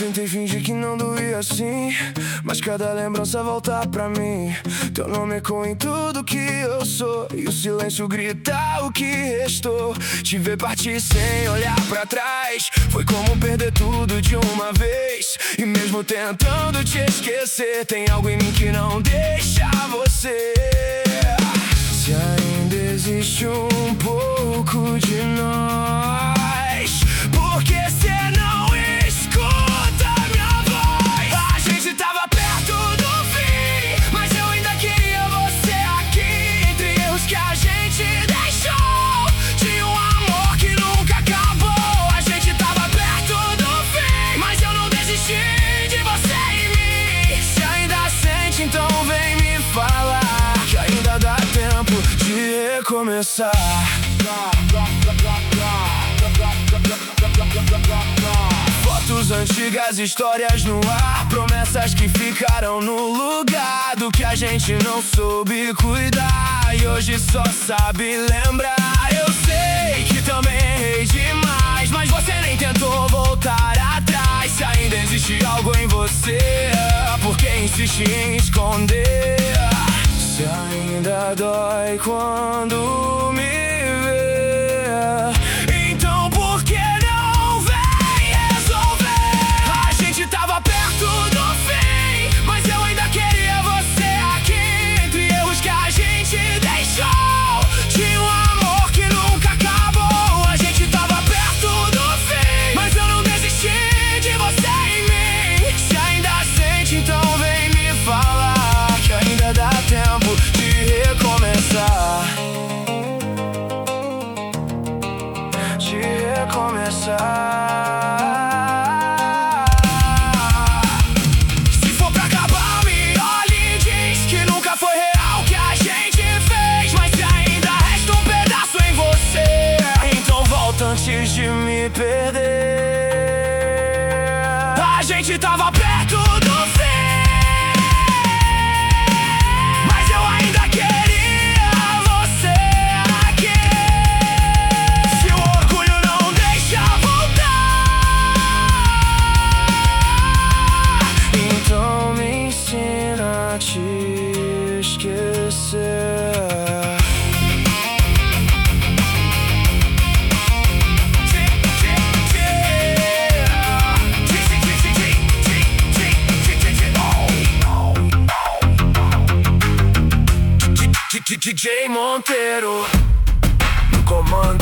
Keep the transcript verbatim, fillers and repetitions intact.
Tentei fingir que não doía assim, mas cada lembrança volta pra mim. Teu nome ecoa em tudo que eu sou, e o silêncio grita o que restou. Te ver partir sem olhar pra trás foi como perder tudo de uma vez. E mesmo tentando te esquecer, tem algo em mim que não deixa você. Se ainda existe um pouco de nós, por que cê não escuta minha voz? A gente tava perto do fim, mas eu ainda queria você aqui. Entre erros que a gente deixou, tinha um amor que nunca acabou. A gente tava perto do fim, mas eu não desisti de você e mim. Se ainda sente, então vem me falar que ainda dá tempo de recomeçar. Fotos antigas, histórias no ar, promessas que ficaram no lugar do que a gente não soube cuidar e hoje só sabe lembrar. Eu sei que também errei demais, mas você nem tentou voltar atrás. Se ainda existe algo em você, por que insiste em esconder? Se ainda dói quando me vê, então por que não vem resolver? A gente tava perto do fim, mas eu ainda queria você aqui. Entre erros que a gente deixou, tinha um amor que nunca acabou. A gente tava perto do fim, mas eu não desisti de você e mim. Se ainda sente, então vem me falar que ainda dá tempo de recomeçar. De recomeçar. Se for pra acabar, me olhe e diz que nunca foi real o que a gente fez. Mas se ainda resta um pedaço em você, então volta antes de me perder. A gente tava perto do fim, mas eu ainda queria você aqui. Se o orgulho não deixa voltar, então me ensina a te esquecer. D J Monteiro no comando.